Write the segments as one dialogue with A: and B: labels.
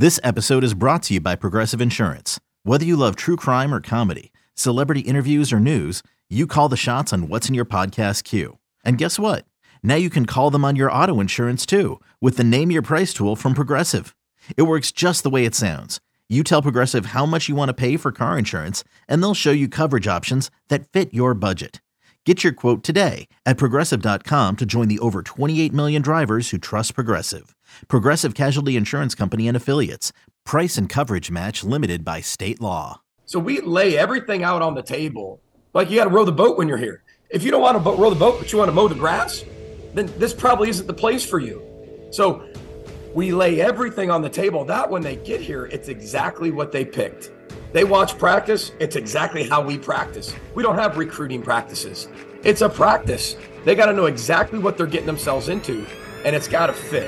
A: This episode is brought to you by Progressive Insurance. Whether you love true crime or comedy, celebrity interviews or news, you call the shots on what's in your podcast queue. And guess what? Now you can call them on your auto insurance too with the Name Your Price tool from Progressive. It works just the way it sounds. You tell Progressive how much you want to pay for car insurance, and they'll show you coverage options that fit your budget. Get your quote today at Progressive.com to join the over 28 million drivers who trust Progressive. Progressive Casualty Insurance Company and Affiliates. Price and coverage match limited by state law.
B: So we lay everything out on the table. Like, you got to row the boat when you're here. If you don't want to row the boat, but you want to mow the grass, then this probably isn't the place for you. So we lay everything on the table. That when they get here, it's exactly what they picked. They watch practice. It's exactly how we practice. We don't have recruiting practices. It's a practice. They got to know exactly what they're getting themselves into, and it's got to fit.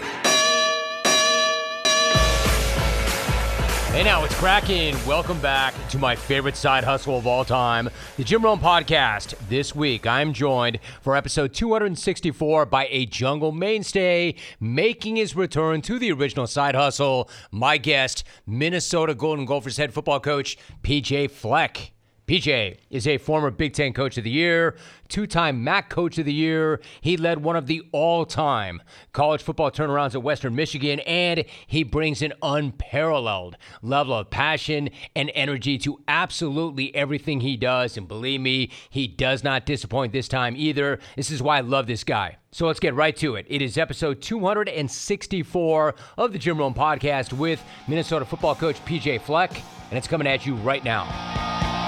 C: Hey now, it's cracking. Welcome back to my favorite side hustle of all time, the Jim Rome Podcast. This week, I'm joined for episode 264 by a Jungle mainstay making his return to the original side hustle. My guest, Minnesota Golden Gophers head football coach, PJ Fleck. PJ is a former Big Ten Coach of the Year, two-time MAC Coach of the Year. He led one of the all-time college football turnarounds at Western Michigan, and he brings an unparalleled level of passion and energy to absolutely everything he does. And believe me, he does not disappoint this time either. This is why I love this guy. So let's get right to it. It is episode 264 of the Jim Rome Podcast with Minnesota football coach PJ Fleck, and it's coming at you right now.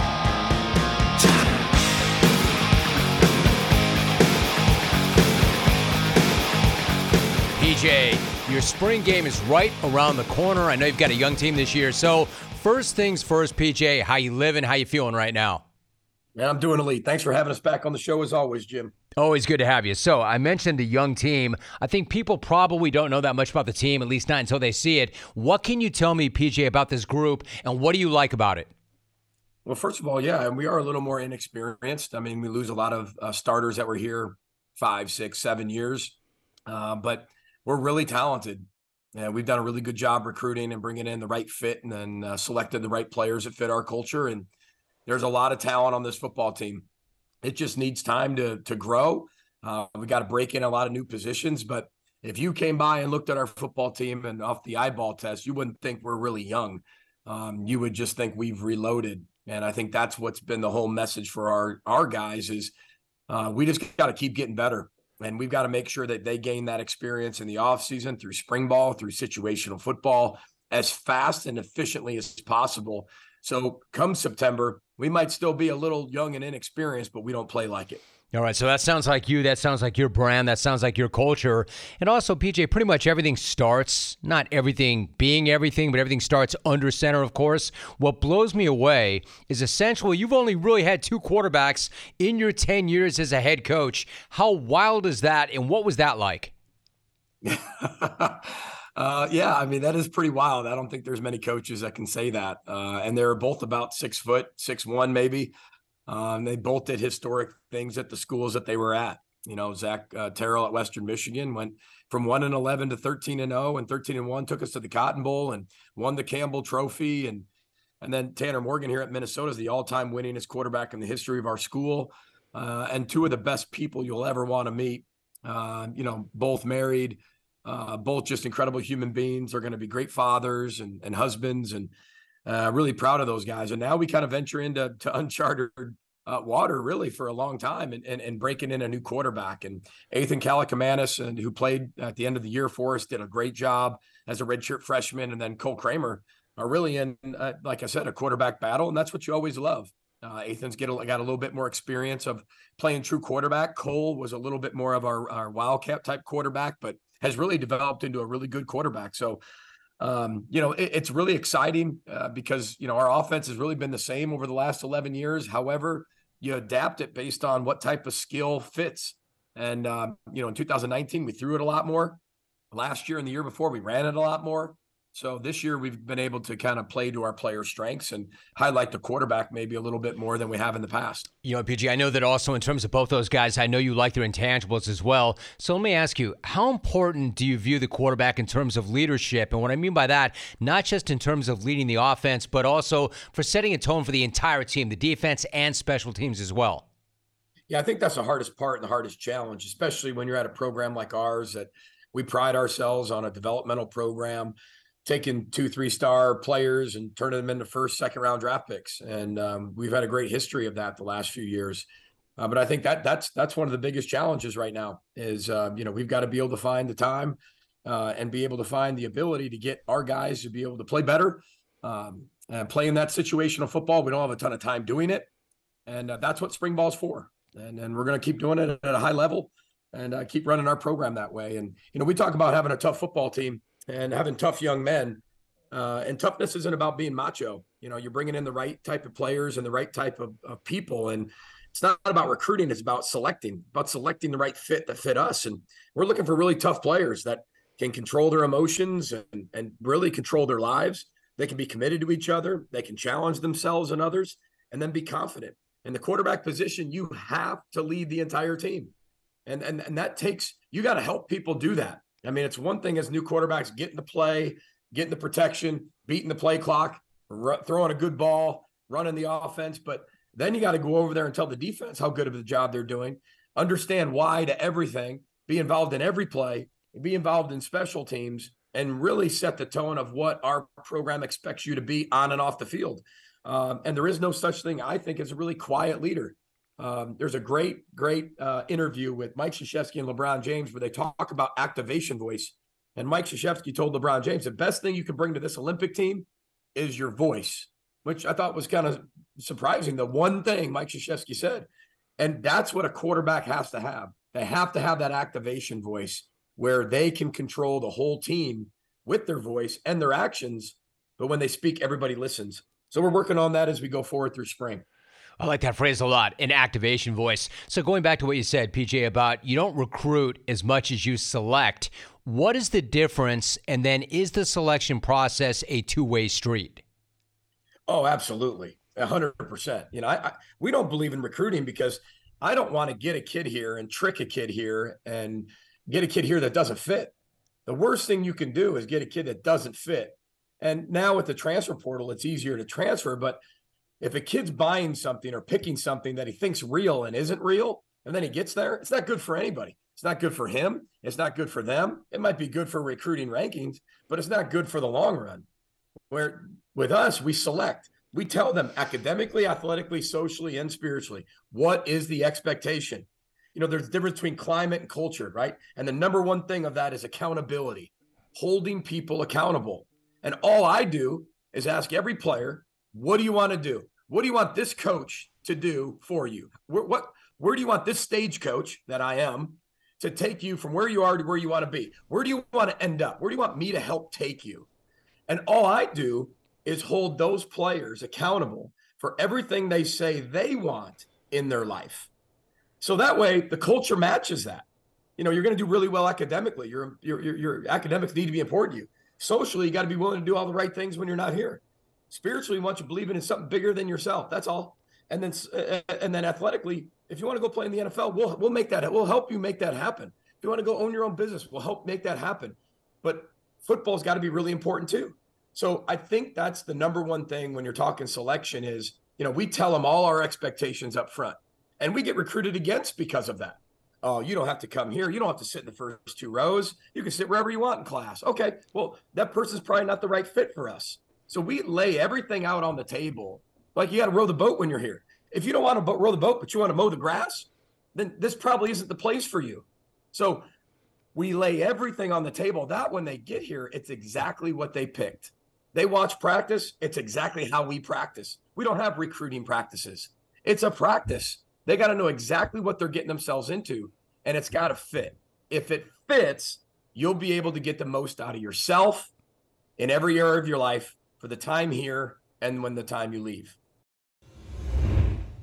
C: PJ, your spring game is right around the corner. I know you've got a young team this year. So first things first, PJ, how you living? How you feeling right now?
B: Man, I'm doing elite. Thanks for having us back on the show as always, Jim.
C: Always good to have you. So I mentioned a young team. I think people probably don't know that much about the team, at least not until they see it. What can you tell me, PJ, about this group, and what do you like about it?
B: Well, first of all, yeah, we are a little more inexperienced. I mean, we lose a lot of starters that were here 5, 6, 7 years, but we're really talented. And we've done a really good job recruiting and bringing in the right fit, and then selected the right players that fit our culture. And there's a lot of talent on this football team. It just needs time to grow. We got to break in a lot of new positions. But if you came by and looked at our football team and off the eyeball test, you wouldn't think we're really young. You would just think we've reloaded. And I think that's what's been the whole message for our guys is we just got to keep getting better. And we've got to make sure that they gain that experience in the offseason through spring ball, through situational football, as fast and efficiently as possible. So come September, we might still be a little young and inexperienced, but we don't play like it.
C: All right, so that sounds like you. That sounds like your brand. That sounds like your culture. And also, PJ, pretty much everything starts, not everything being everything, but everything starts under center, of course. What blows me away is essentially you've only really had 2 quarterbacks in your 10 years as a head coach. How wild is that, and what was that like?
B: Yeah, I mean, that is pretty wild. I don't think there's many coaches that can say that. And they're both about 6 foot, 6'1" maybe. They both did historic things at the schools that they were at. You know, Zach Terrell at Western Michigan went from 1-11 to 13-0, and 13-1 took us to the Cotton Bowl and won the Campbell Trophy. And then Tanner Morgan here at Minnesota is the all-time winningest quarterback in the history of our school, and 2 of the best people you'll ever want to meet. You know, both married, both just incredible human beings. Are going to be great fathers and husbands, and really proud of those guys. And now we kind of venture into uncharted water really for a long time, and breaking in a new quarterback. And Ethan Kaliakmanis, and who played at the end of the year for us, did a great job as a redshirt freshman. And then Cole Kramer are really in, like I said, a quarterback battle. And that's what you always love. Ethan's got a little bit more experience of playing true quarterback. Cole was a little bit more of our wildcat type quarterback, but has really developed into a really good quarterback. So you know, it's really exciting because, you know, our offense has really been the same over the last 11 years. However, you adapt it based on what type of skill fits. And, you know, in 2019, we threw it a lot more. Last year and the year before, we ran it a lot more. So this year we've been able to kind of play to our players' strengths and highlight the quarterback maybe a little bit more than we have in the past.
C: You know, PG, I know that also in terms of both those guys, I know you like their intangibles as well. So let me ask you, how important do you view the quarterback in terms of leadership? And what I mean by that, not just in terms of leading the offense, but also for setting a tone for the entire team, the defense and special teams as well.
B: Yeah, I think that's the hardest part and the hardest challenge, especially when you're at a program like ours that we pride ourselves on a developmental program, taking 2-3-star players and turning them into first, second round draft picks. And we've had a great history of that the last few years. But I think that's one of the biggest challenges right now is, we've got to be able to find the time and be able to find the ability to get our guys to be able to play better and play in that situational football. We don't have a ton of time doing it. And that's what spring ball is for. And we're going to keep doing it at a high level and keep running our program that way. And, we talk about having a tough football team and having tough young men. And toughness isn't about being macho. You're bringing in the right type of players and the right type of people. And it's not about recruiting. It's about selecting the right fit that fit us. And we're looking for really tough players that can control their emotions and really control their lives. They can be committed to each other. They can challenge themselves and others and then be confident. In the quarterback position, you have to lead the entire team. And that takes, you got to help people do that. I mean, it's one thing as new quarterbacks getting the play, getting the protection, beating the play clock, throwing a good ball, running the offense. But then you got to go over there and tell the defense how good of a job they're doing, understand why to everything, be involved in every play, be involved in special teams, and really set the tone of what our program expects you to be on and off the field. And there is no such thing, I think, as a really quiet leader. There's a great interview with Mike Krzyzewski and LeBron James where they talk about activation voice. And Mike Krzyzewski told LeBron James, the best thing you can bring to this Olympic team is your voice, which I thought was kind of surprising. The one thing Mike Krzyzewski said, and that's what a quarterback has to have. They have to have that activation voice where they can control the whole team with their voice and their actions. But when they speak, everybody listens. So we're working on that as we go forward through spring.
C: I like that phrase a lot, an activation voice. So going back to what you said, PJ, about you don't recruit as much as you select. What is the difference? And then is the selection process a two-way street?
B: Oh, absolutely. 100%. We don't believe in recruiting because I don't want to get a kid here and trick a kid here and get a kid here that doesn't fit. The worst thing you can do is get a kid that doesn't fit. And now with the transfer portal, it's easier to transfer. But if a kid's buying something or picking something that he thinks real and isn't real, and then he gets there, it's not good for anybody. It's not good for him. It's not good for them. It might be good for recruiting rankings, but it's not good for the long run. Where with us, we select. We tell them academically, athletically, socially, and spiritually, what is the expectation? There's a difference between climate and culture, right? And the number one thing of that is accountability, holding people accountable. And all I do is ask every player, what do you want to do? What do you want this coach to do for you? Where do you want this stagecoach that I am to take you from where you are to where you want to be? Where do you want to end up? Where do you want me to help take you? And all I do is hold those players accountable for everything they say they want in their life. So that way the culture matches that. You're going to do really well academically. Your academics need to be important to you. Socially, you got to be willing to do all the right things when you're not here. Spiritually, we want you believing in something bigger than yourself. That's all. And then athletically, if you want to go play in the NFL, we'll make that. We'll help you make that happen. If you want to go own your own business, we'll help make that happen. But football's got to be really important too. So I think that's the number one thing when you're talking selection is, we tell them all our expectations up front, and we get recruited against because of that. Oh, you don't have to come here. You don't have to sit in the first two rows. You can sit wherever you want in class. Okay, well, that person's probably not the right fit for us. So we lay everything out on the table. Like you got to row the boat when you're here. If you don't want to row the boat, but you want to mow the grass, then this probably isn't the place for you. So we lay everything on the table. That when they get here, it's exactly what they picked. They watch practice. It's exactly how we practice. We don't have recruiting practices. It's a practice. They got to know exactly what they're getting themselves into, and it's got to fit. If it fits, you'll be able to get the most out of yourself in every area of your life for the time here and when the time you leave.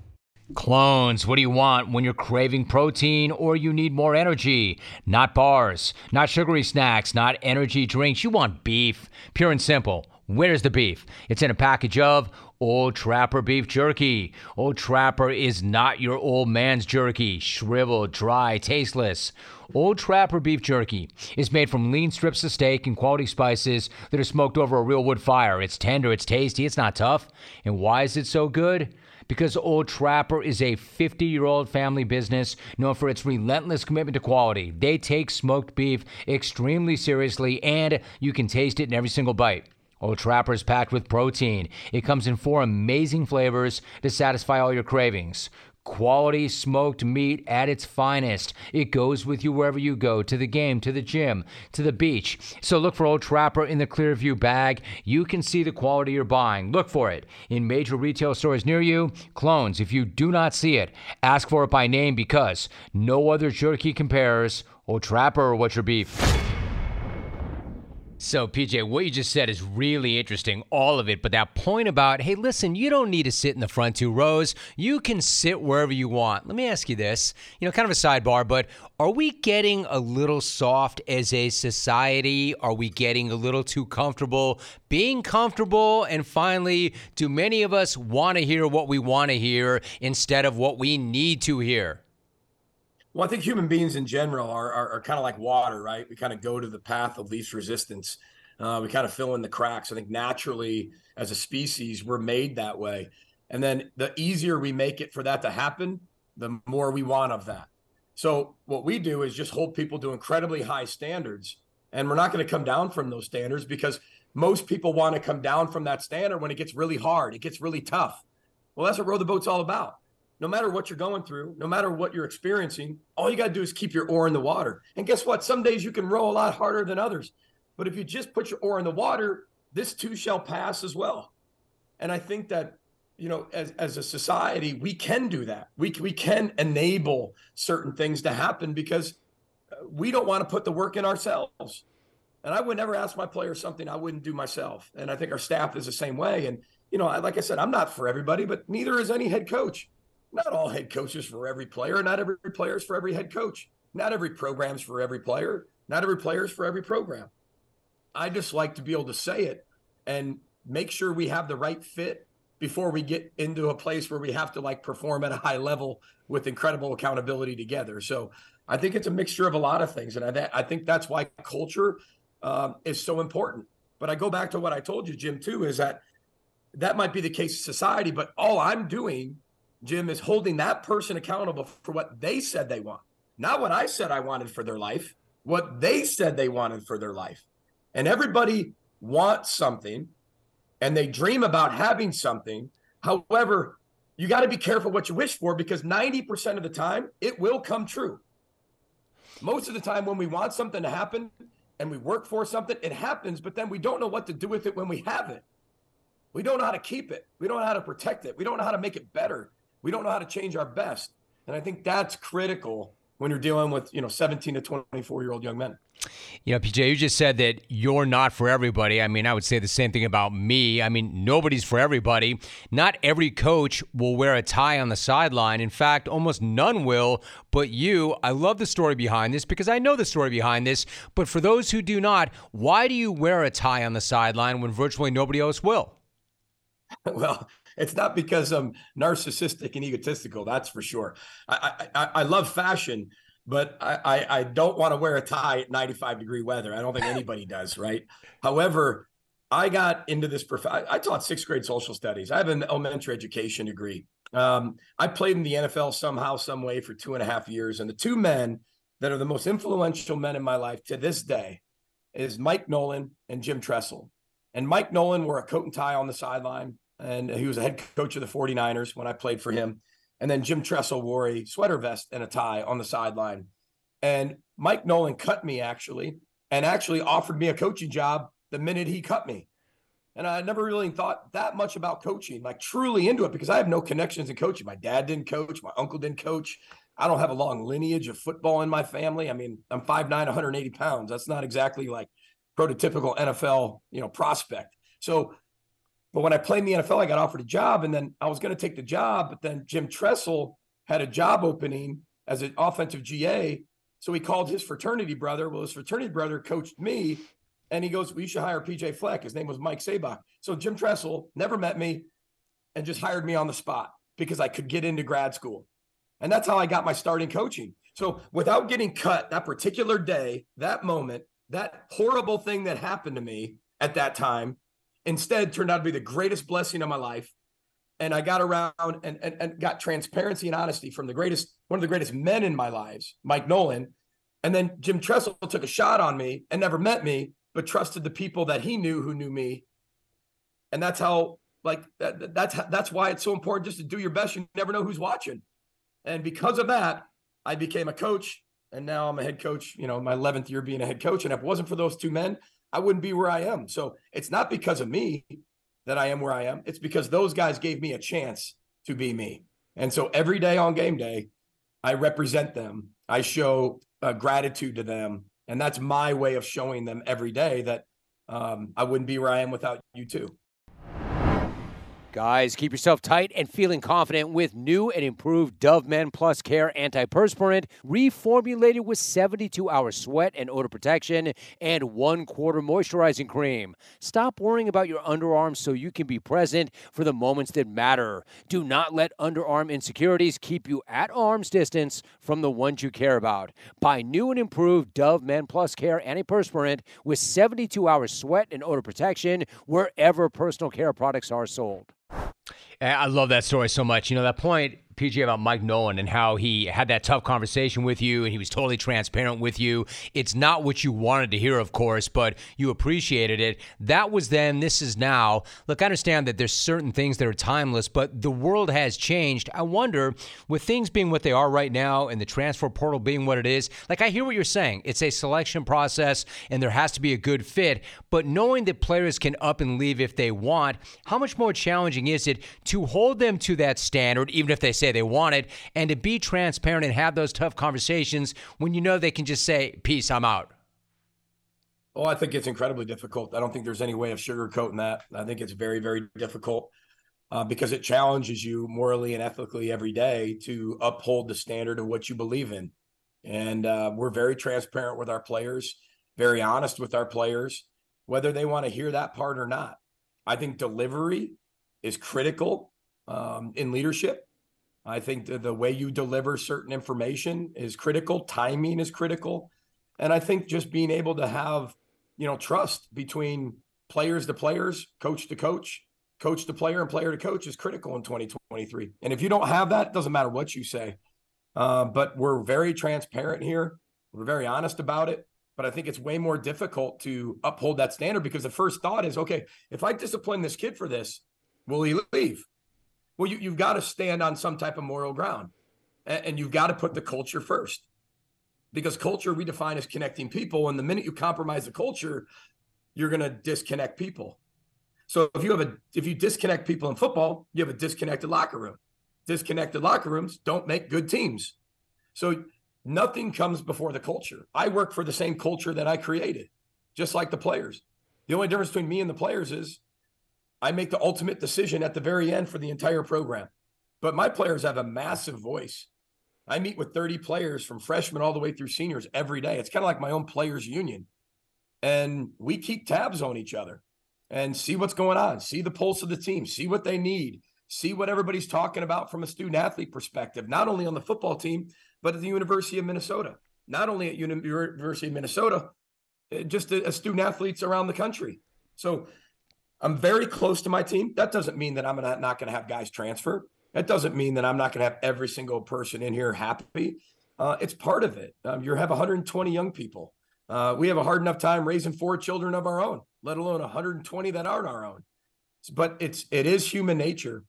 C: Clones, what do you want when you're craving protein or you need more energy? Not bars, not sugary snacks, not energy drinks. You want beef, pure and simple. Where's the beef? It's in a package of Old Trapper beef jerky. Old Trapper is not your old man's jerky, shriveled, dry, tasteless. Old Trapper beef jerky is made from lean strips of steak and quality spices that are smoked over a real wood fire. It's tender, it's tasty, it's not tough. And why is it so good? Because Old Trapper is a 50-year-old family business known for its relentless commitment to quality. They take smoked beef extremely seriously, and you can taste it in every single bite. Old Trapper is packed with protein. It comes in 4 amazing flavors to satisfy all your cravings. Quality smoked meat at its finest. It goes with you wherever you go, to the game, to the gym, to the beach. So look for Old Trapper in the Clearview bag. You can see the quality you're buying. Look for it in major retail stores near you. Clones, if you do not see it, ask for it by name because no other jerky compares. Old Trapper, what's your beef? So, PJ, what you just said is really interesting, all of it. But that point about, hey, listen, you don't need to sit in the front 2 rows. You can sit wherever you want. Let me ask you this, kind of a sidebar, but are we getting a little soft as a society? Are we getting a little too comfortable being comfortable? And finally, do many of us want to hear what we want to hear instead of what we need to hear?
B: Well, I think human beings in general are kind of like water, right? We kind of go to the path of least resistance. We kind of fill in the cracks. I think naturally, as a species, we're made that way. And then the easier we make it for that to happen, the more we want of that. So what we do is just hold people to incredibly high standards. And we're not going to come down from those standards because most people want to come down from that standard when it gets really hard. It gets really tough. Well, that's what Row the Boat's all about. No matter what you're going through, no matter what you're experiencing, all you got to do is keep your oar in the water. And guess what? Some days you can row a lot harder than others. But if you just put your oar in the water, this too shall pass as well. And I think that, as a society, we can do that. We can enable certain things to happen because we don't want to put the work in ourselves. And I would never ask my players something I wouldn't do myself. And I think our staff is the same way. And, like I said, I'm not for everybody, but neither is any head coach. Not all head coaches for every player. Not every player is for every head coach. Not every program's for every player. Not every player is for every program. I just like to be able to say it and make sure we have the right fit before we get into a place where we have to perform at a high level with incredible accountability together. So I think it's a mixture of a lot of things. And I think that's why culture is so important. But I go back to what I told you, Jim, too, is that might be the case in society, but all I'm doing, Jim, is holding that person accountable for what they said they want. Not what I said I wanted for their life, what they said they wanted for their life. And everybody wants something and they dream about having something. However, you got to be careful what you wish for because 90% of the time it will come true. Most of the time when we want something to happen and we work for something, it happens, but then we don't know what to do with it when we have it. We don't know how to keep it. We don't know how to protect it. We don't know how to make it better. We don't know how to change our best. And I think that's critical when you're dealing with, 17 to 24-year-old young men.
C: PJ, you just said that you're not for everybody. I mean, I would say the same thing about me. I mean, nobody's for everybody. Not every coach will wear a tie on the sideline. In fact, almost none will. But you, I love the story behind this because I know the story behind this. But for those who do not, why do you wear a tie on the sideline when virtually nobody else will?
B: Well, it's not because I'm narcissistic and egotistical, that's for sure. I love fashion, but I don't want to wear a tie at 95-degree weather. I don't think anybody does, right? However, I got into this. I taught 6th grade social studies. I have an elementary education degree. I played in the NFL somehow, some way for 2.5 years. And the 2 men that are the most influential men in my life to this day is Mike Nolan and Jim Tressel. And Mike Nolan wore a coat and tie on the sideline. And he was a head coach of the 49ers when I played for him. And then Jim Tressel wore a sweater vest and a tie on the sideline. And Mike Nolan cut me actually offered me a coaching job the minute he cut me. And I never really thought that much about coaching, truly into it, because I have no connections in coaching. My dad didn't coach. My uncle didn't coach. I don't have a long lineage of football in my family. I mean, I'm 5'9", 180 pounds. That's not exactly prototypical NFL, prospect. So But when I played in the NFL, I got offered a job, and then I was going to take the job, but then Jim Tressel had a job opening as an offensive GA. So he called his fraternity brother. Well, his fraternity brother coached me, and he goes, well, you should hire PJ Fleck. His name was Mike Sabach. So Jim Tressel never met me and just hired me on the spot because I could get into grad school. And that's how I got my start in coaching. So without getting cut that particular day, that moment, that horrible thing that happened to me at that time, instead turned out to be the greatest blessing of my life. And I got around and got transparency and honesty from one of the greatest men in my lives, Mike Nolan. And then Jim Tressel took a shot on me and never met me, but trusted the people that he knew who knew me. And that's how, that's why it's so important just to do your best. You never know who's watching. And because of that, I became a coach, and now I'm a head coach, my 11th year being a head coach. And if it wasn't for those two men, I wouldn't be where I am. So it's not because of me that I am where I am. It's because those guys gave me a chance to be me. And so every day on game day, I represent them. I show gratitude to them. And that's my way of showing them every day that I wouldn't be where I am without you too.
C: Guys, keep yourself tight and feeling confident with new and improved Dove Men Plus Care Antiperspirant, reformulated with 72-hour sweat and odor protection and 1/4 moisturizing cream. Stop worrying about your underarms so you can be present for the moments that matter. Do not let underarm insecurities keep you at arm's distance from the ones you care about. Buy new and improved Dove Men Plus Care Antiperspirant with 72-hour sweat and odor protection wherever personal care products are sold. I love that story so much. That point, PJ, about Mike Nolan and how he had that tough conversation with you and he was totally transparent with you. It's not what you wanted to hear, of course, but you appreciated it. That was then, this is now. Look, I understand that there's certain things that are timeless, but the world has changed. I wonder, with things being what they are right now and the transfer portal being what it is, I hear what you're saying. It's a selection process and there has to be a good fit, but knowing that players can up and leave if they want, how much more challenging is it to hold them to that standard, even if they say they want it, and to be transparent and have those tough conversations when they can just say, peace, I'm out?
B: Well, I think it's incredibly difficult. I don't think there's any way of sugarcoating that. I think it's very, very difficult because it challenges you morally and ethically every day to uphold the standard of what you believe in. And we're very transparent with our players, very honest with our players, whether they want to hear that part or not. I think delivery is critical in leadership. I think the way you deliver certain information is critical. Timing is critical. And I think just being able to have, trust between players to players, coach to coach, coach to player, and player to coach is critical in 2023. And if you don't have that, it doesn't matter what you say. But we're very transparent here. We're very honest about it. But I think it's way more difficult to uphold that standard because the first thought is, okay, if I discipline this kid for this, will he leave? Well, you've got to stand on some type of moral ground, and you've got to put the culture first, because culture we define as connecting people. And the minute you compromise the culture, you're going to disconnect people. So if you disconnect people in football, you have a disconnected locker room. Disconnected locker rooms don't make good teams. So nothing comes before the culture. I work for the same culture that I created, just like the players. The only difference between me and the players is I make the ultimate decision at the very end for the entire program. But my players have a massive voice. I meet with 30 players from freshmen all the way through seniors every day. It's kind of like my own players union. And we keep tabs on each other and see what's going on, see the pulse of the team, see what they need, see what everybody's talking about from a student athlete perspective, not only on the football team, but at the University of Minnesota, not only at University of Minnesota, just as student athletes around the country. So I'm very close to my team. That doesn't mean that I'm not going to have guys transfer. That doesn't mean that I'm not going to have every single person in here happy. It's part of it. You have 120 young people. We have a hard enough time raising 4 children of our own, let alone 120 that aren't our own. But it is human nature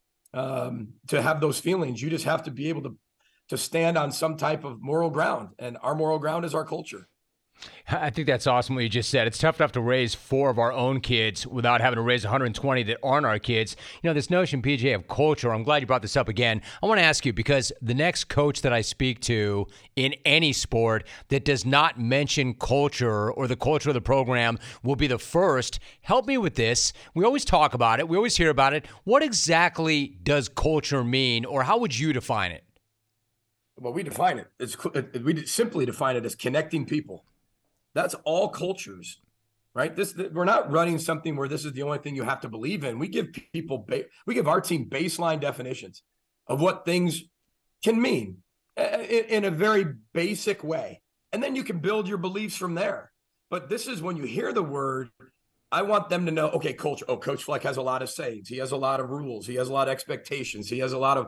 B: to have those feelings. You just have to be able to stand on some type of moral ground. And our moral ground is our culture.
C: I think that's awesome what you just said. It's tough enough to raise 4 of our own kids without having to raise 120 that aren't our kids. You know, this notion, PJ, of culture, I'm glad you brought this up again. I want to ask you, because the next coach that I speak to in any sport that does not mention culture or the culture of the program will be the first. Help me with this. We always talk about it. We always hear about it. What exactly does culture mean, or how would you define it?
B: Well, we define it. We simply define it as connecting people. That's all cultures, right? We're not running something where this is the only thing you have to believe in. We give we give our team baseline definitions of what things can mean in a very basic way. And then you can build your beliefs from there. But this is when you hear the word, I want them to know, okay, culture. Oh, Coach Fleck has a lot of sayings. He has a lot of rules. He has a lot of expectations. He has a lot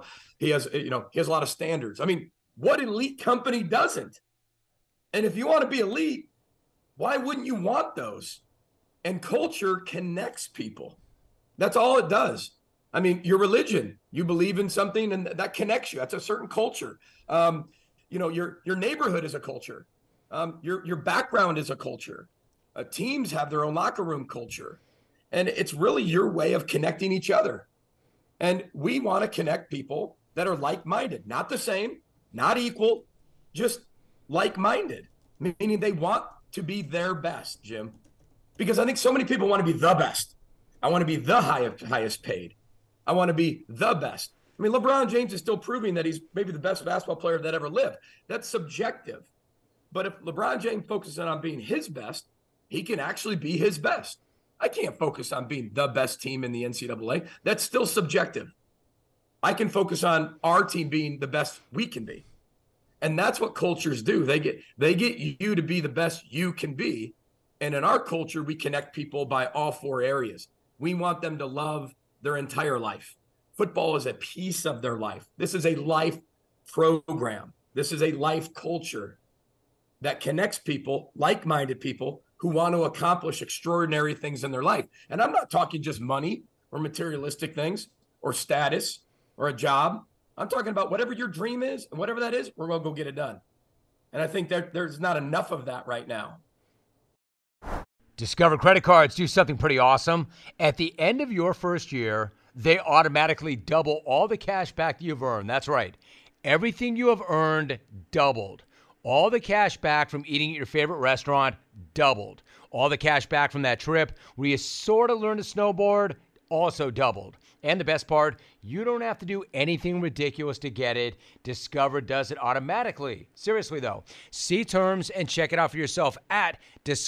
B: of standards. I mean, what elite company doesn't? And if you want to be elite, why wouldn't you want those? And culture connects people. That's all it does. I mean, your religion, you believe in something and that connects you. That's a certain culture. Your neighborhood is a culture. Your background is a culture. Teams have their own locker room culture. And it's really your way of connecting each other. And we want to connect people that are like-minded, not the same, not equal, just like-minded, meaning they want to be their best, Jim. Because I think so many people want to be the best. I want to be the highest paid. I want to be the best. I mean, LeBron James is still proving that he's maybe the best basketball player that ever lived. That's subjective. But if LeBron James focuses on being his best, he can actually be his best. I can't focus on being the best team in the NCAA. That's still subjective. I can focus on our team being the best we can be. And that's what cultures do. They get you to be the best you can be. And in our culture, we connect people by all 4 areas. We want them to love their entire life. Football is a piece of their life. This is a life program. This is a life culture that connects people, like-minded people, who want to accomplish extraordinary things in their life. And I'm not talking just money or materialistic things or status or a job. I'm talking about whatever your dream is and whatever that is, we're going to go get it done. And I think there's not enough of that right now.
C: Discover credit cards do something pretty awesome. At the end of your first year, they automatically double all the cash back you've earned. That's right. Everything you have earned doubled. All the cash back from eating at your favorite restaurant doubled. All the cash back from that trip where you sort of learned to snowboard also doubled. And the best part, you don't have to do anything ridiculous to get it. Discover does it automatically. Seriously, though. See terms and check it out for yourself at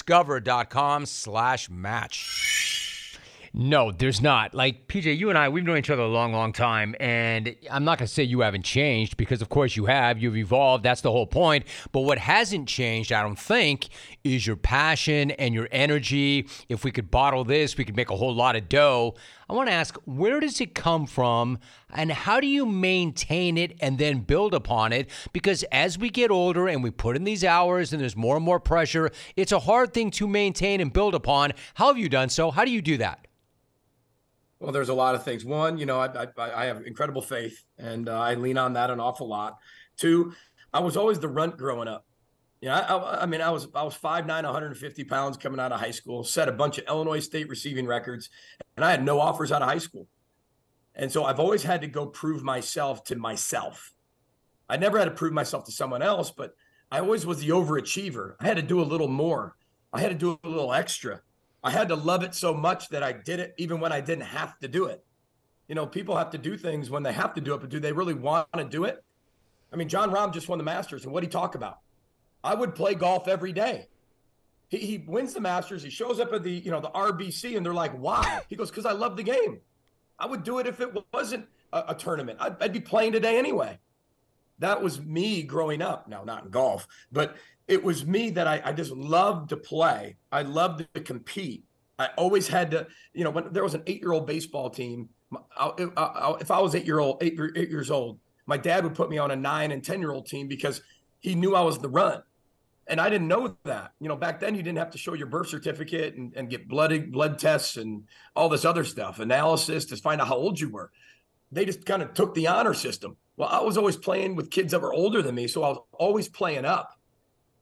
C: discover.com/match. No, there's not. Like, PJ, you and I, we've known each other a long, long time, and I'm not going to say you haven't changed, because of course you have. You've evolved. That's the whole point. But what hasn't changed, I don't think, is your passion and your energy. If we could bottle this, we could make a whole lot of dough. I want to ask, where does it come from, and how do you maintain it and then build upon it? Because as we get older and we put in these hours and there's more and more pressure, it's a hard thing to maintain and build upon. How have you done so? How do you do that?
B: Well, there's a lot of things. One, I have incredible faith, and I lean on that an awful lot. 2, I was always the runt growing up. I was 5'9", 150 pounds coming out of high school, set a bunch of Illinois State receiving records, and I had no offers out of high school. And so I've always had to go prove myself to myself. I never had to prove myself to someone else, but I always was the overachiever. I had to do a little more. I had to do a little extra. I had to love it so much that I did it even when I didn't have to do it. People have to do things when they have to do it, but do they really want to do it? I mean, Jon Rahm just won the Masters, and what'd he talk about? I would play golf every day. He wins the Masters. He shows up at the RBC, and they're like, why? He goes, because I love the game. I would do it if it wasn't a tournament. I'd be playing today anyway. That was me growing up. Now, not in golf, but it was me that I just loved to play. I loved to compete. I always had to, when there was an 8-year-old baseball team, if I was 8 years old, my dad would put me on a 9 and 10-year-old team because he knew I was the run. And I didn't know that. Back then you didn't have to show your birth certificate and get blood tests and all this other stuff, analysis to find out how old you were. They just kind of took the honor system. Well, I was always playing with kids that were older than me, so I was always playing up.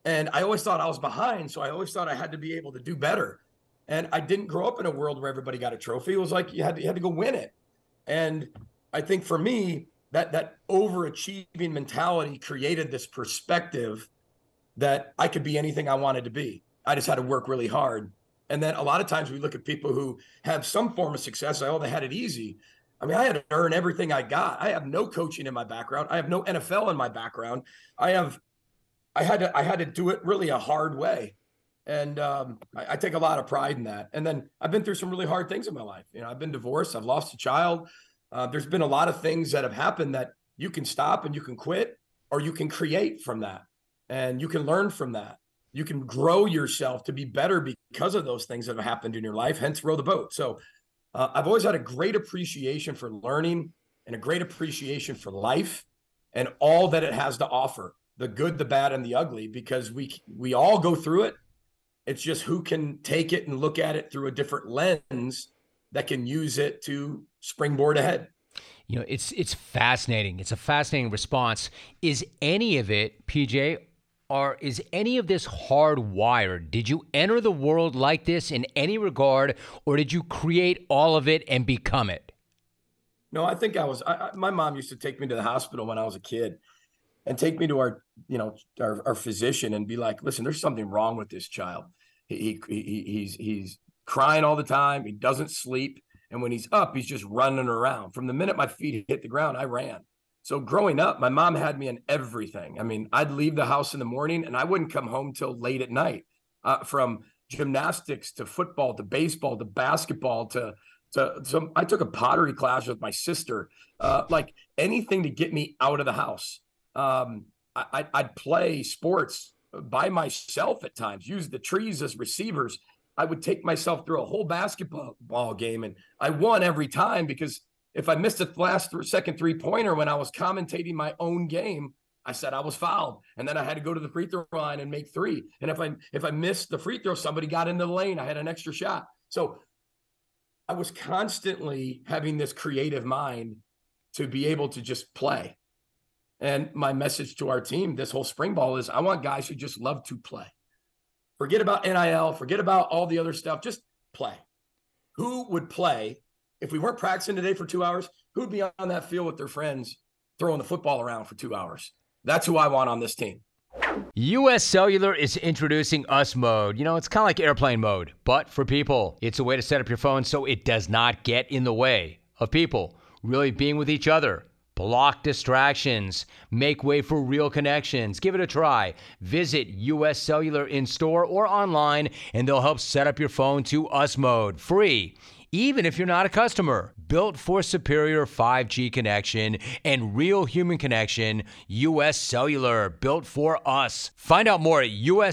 B: And I always thought I was behind. So I always thought I had to be able to do better. And I didn't grow up in a world where everybody got a trophy. It was like you had to go win it. And I think for me, that overachieving mentality created this perspective that I could be anything I wanted to be. I just had to work really hard. And then a lot of times we look at people who have some form of success, like, oh, they had it easy. I mean, I had to earn everything I got. I have no coaching in my background. I have no NFL in my background. I had to do it really a hard way. And I take a lot of pride in that. And then I've been through some really hard things in my life. You know, I've been divorced. I've lost a child. There's been a lot of things that have happened that you can stop and you can quit, or you can create from that. And you can learn from that. You can grow yourself to be better because of those things that have happened in your life, hence row the boat. So I've always had a great appreciation for learning and a great appreciation for life and all that it has to offer, the good, the bad, and the ugly, because we all go through it. It's just who can take it and look at it through a different lens that can use it to springboard ahead.
C: You know, it's fascinating. It's a fascinating response. Is any of it, PJ, or is any of this hardwired? Did you enter the world like this in any regard, or did you create all of it and become it?
B: No, I think my mom used to take me to the hospital when I was a kid and take me to our physician and be like, listen, there's something wrong with this child. He's crying all the time. He doesn't sleep. And when he's up, he's just running around. From the minute my feet hit the ground, I ran. So growing up, my mom had me in everything. I mean, I'd leave the house in the morning and I wouldn't come home till late at night, from gymnastics to football to baseball to basketball to I took a pottery class with my sister, like anything to get me out of the house. I'd play sports by myself at times, use the trees as receivers. I would take myself through a whole basketball game, and I won every time, because if I missed the second three-pointer when I was commentating my own game, I said I was fouled, and then I had to go to the free throw line and make three. And if I missed the free throw, somebody got into the lane, I had an extra shot. So I was constantly having this creative mind to be able to just play. And my message to our team this whole spring ball is I want guys who just love to play. Forget about NIL, forget about all the other stuff, just play. Who would play if we weren't practicing today for 2 hours? Who would be on that field with their friends throwing the football around for 2 hours? That's who I want on this team.
C: US Cellular is introducing Us Mode. You know, it's kind of like airplane mode, but for people. It's a way to set up your phone so it does not get in the way of people really being with each other. Block distractions. Make way for real connections. Give it a try. Visit US Cellular in store or online, and they'll help set up your phone to Us Mode. Free, even if you're not a customer. Built for superior 5G connection and real human connection. US Cellular, built for us. Find out more at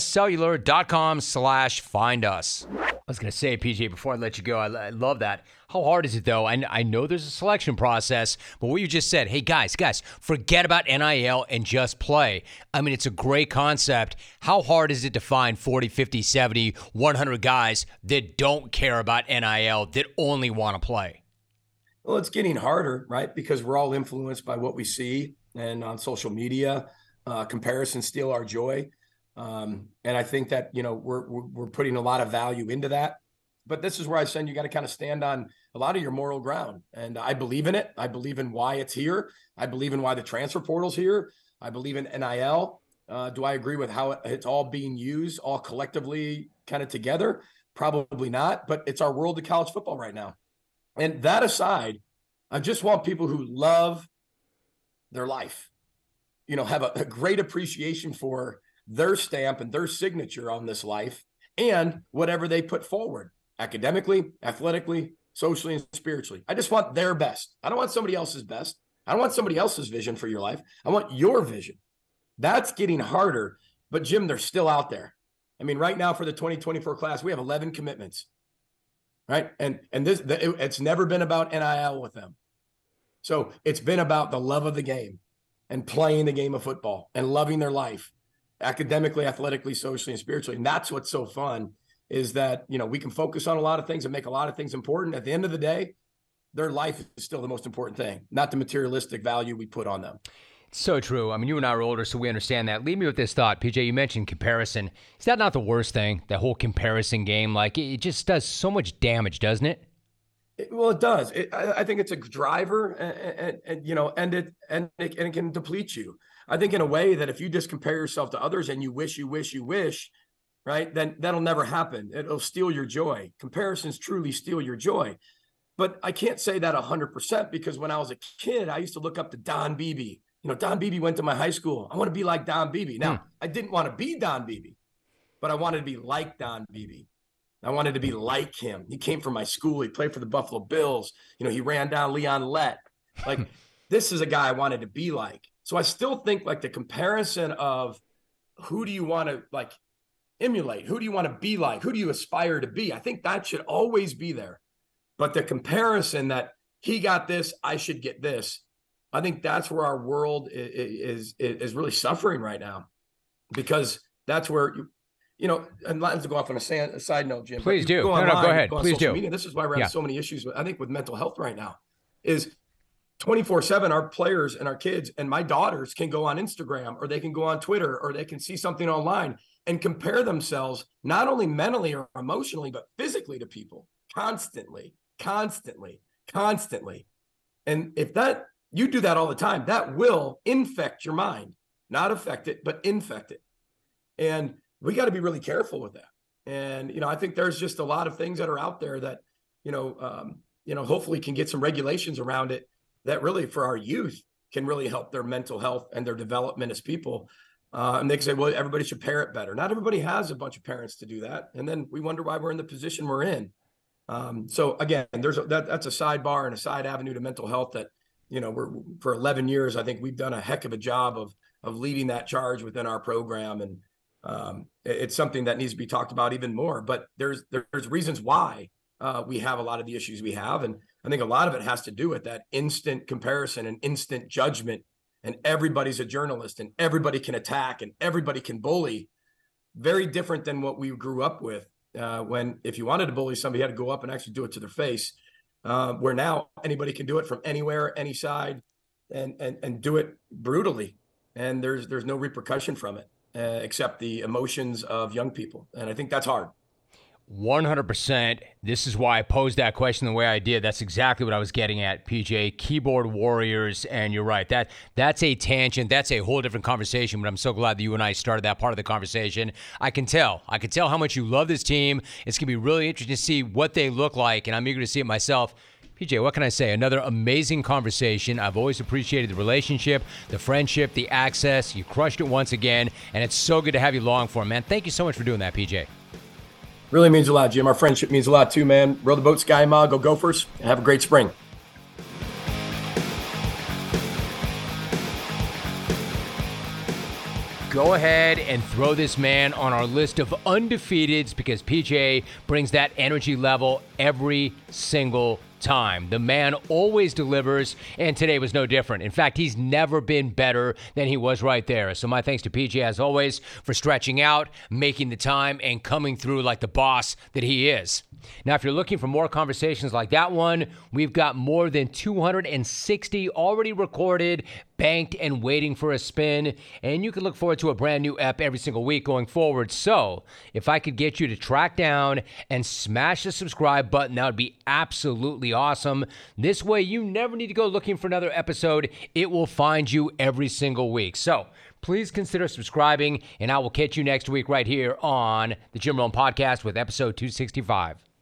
C: uscellular.com/findus. I was going to say, PJ, before I let you go, I love that. How hard is it, though? I know there's a selection process, but what you just said, hey, guys, forget about NIL and just play. I mean, it's a great concept. How hard is it to find 40, 50, 70, 100 guys that don't care about NIL, that only want to play?
B: Well, it's getting harder, right? Because we're all influenced by what we see, and on social media, comparisons steal our joy. And I think that, we're putting a lot of value into that. But this is where I said you got to kind of stand on a lot of your moral ground. And I believe in it. I believe in why it's here. I believe in why the transfer portal's here. I believe in NIL. Do I agree with how it's all being used, all collectively kind of together? Probably not. But it's our world of college football right now. And that aside, I just want people who love their life, have a great appreciation for their stamp and their signature on this life and whatever they put forward, academically, athletically, socially, and spiritually. I just want their best. I don't want somebody else's best. I don't want somebody else's vision for your life. I want your vision. That's getting harder. But, Jim, they're still out there. I mean, right now for the 2024 class, we have 11 commitments. Right. And it's never been about NIL with them. So it's been about the love of the game and playing the game of football and loving their life academically, athletically, socially, and spiritually. And that's what's so fun is that, we can focus on a lot of things and make a lot of things important. At the end of the day, their life is still the most important thing, not the materialistic value we put on them.
C: So true. I mean, you and I are older, so we understand that. Leave me with this thought. PJ, you mentioned comparison. Is that not the worst thing, that whole comparison game? Like, it just does so much damage, doesn't it?
B: Well, it does. I think it's a driver, and it can deplete you. I think in a way that if you just compare yourself to others and you wish, right, then that'll never happen. It'll steal your joy. Comparisons truly steal your joy. But I can't say that 100% because when I was a kid, I used to look up to Don Beebe. Don Beebe went to my high school. I want to be like Don Beebe. Now, I didn't want to be Don Beebe, but I wanted to be like Don Beebe. I wanted to be like him. He came from my school. He played for the Buffalo Bills. He ran down Leon Lett. Like, this is a guy I wanted to be like. So I still think like the comparison of who do you want to like emulate? Who do you want to be like? Who do you aspire to be? I think that should always be there. But the comparison that he got this, I should get this. I think that's where our world is really suffering right now, because that's where and let's go off on a side note, Jim.
C: Please do.
B: Go
C: ahead.
B: Go on
C: Please do.
B: Media. This is why we're having so many issues, I think, with mental health right now. Is 24/7, our players and our kids and my daughters can go on Instagram, or they can go on Twitter, or they can see something online and compare themselves not only mentally or emotionally, but physically to people constantly. And if you do that all the time, that will infect your mind, not affect it, but infect it. And we got to be really careful with that. And, I think there's just a lot of things that are out there that, hopefully can get some regulations around it that really for our youth can really help their mental health and their development as people. And they can say, well, everybody should parent better. Not everybody has a bunch of parents to do that. And then we wonder why we're in the position we're in. So again, that's a sidebar and a side avenue to mental health that, for 11 years, I think we've done a heck of a job of leading that charge within our program. And it's something that needs to be talked about even more, but there's reasons why we have a lot of the issues we have. And I think a lot of it has to do with that instant comparison and instant judgment, and everybody's a journalist and everybody can attack and everybody can bully. Very different than what we grew up with. When if you wanted to bully somebody, you had to go up and actually do it to their face. Where now anybody can do it from anywhere, any side, and do it brutally, and there's no repercussion from it except the emotions of young people, and I think that's hard.
C: 100%. This is why I posed that question the way I did. That's exactly what I was getting at, PJ. Keyboard warriors, and you're right. That's a tangent. That's a whole different conversation, but I'm so glad that you and I started that part of the conversation. I can tell how much you love this team. It's going to be really interesting to see what they look like, and I'm eager to see it myself. PJ, what can I say? Another amazing conversation. I've always appreciated the relationship, the friendship, the access. You crushed it once again, and it's so good to have you along for it, man. Thank you so much for doing that, PJ.
B: Really means a lot, Jim. Our friendship means a lot too, man. Row the boat, Sky Ma, go Gophers, and have a great spring.
C: Go ahead and throw this man on our list of undefeateds, because PJ brings that energy level every single time. The man always delivers, and today was no different. In fact, he's never been better than he was right there. So my thanks to PJ, as always, for stretching out, making the time, and coming through like the boss that he is. Now, if you're looking for more conversations like that one, we've got more than 260 already recorded, banked, and waiting for a spin. And you can look forward to a brand new ep every single week going forward. So if I could get you to track down and smash the subscribe button, that would be absolutely awesome. This way, you never need to go looking for another episode. It will find you every single week. So please consider subscribing, and I will catch you next week right here on the Jim Rome Podcast with episode 265.